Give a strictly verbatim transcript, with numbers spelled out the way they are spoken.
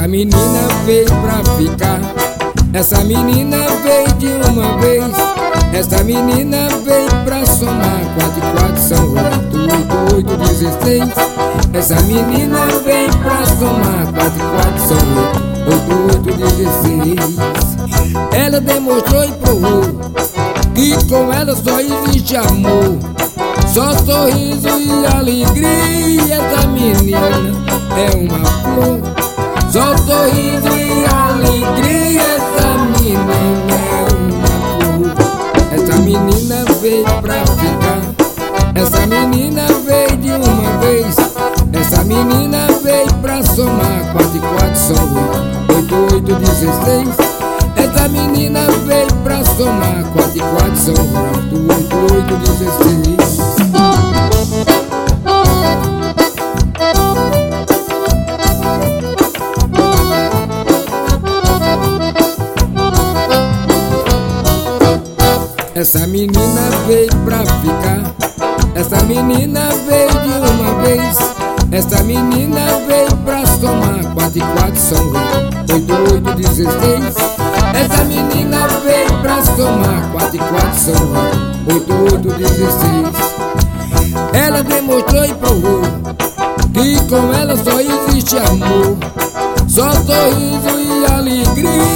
Essa menina veio pra ficar. Essa menina veio de uma vez. Essa menina veio pra somar. Quatro e quatro são oito, oito, oito, dezesseis. Essa menina veio pra somar. Quatro e quatro são oito, oito, oito, dezesseis. Ela demonstrou e provou que com ela só existe amor, só sorriso e alegria. Essa menina é uma flor, só sorriso e alegria. Essa menina é uma flor. Essa menina veio pra ficar. Essa menina veio de uma vez. Essa menina veio pra somar. Quatro e quatro são oito, oito, dezesseis. Essa menina veio pra somar. Quatro e quatro são oito, oito, oito, dezesseis. Essa menina veio pra ficar. Essa menina veio de uma vez. Essa menina veio pra somar. Quatro e quatro são oito, oito, dezesseis. Essa menina veio pra somar. Quatro e quatro são oito, oito, dezesseis. Ela demonstrou e provou que com ela só existe amor, só sorriso e alegria.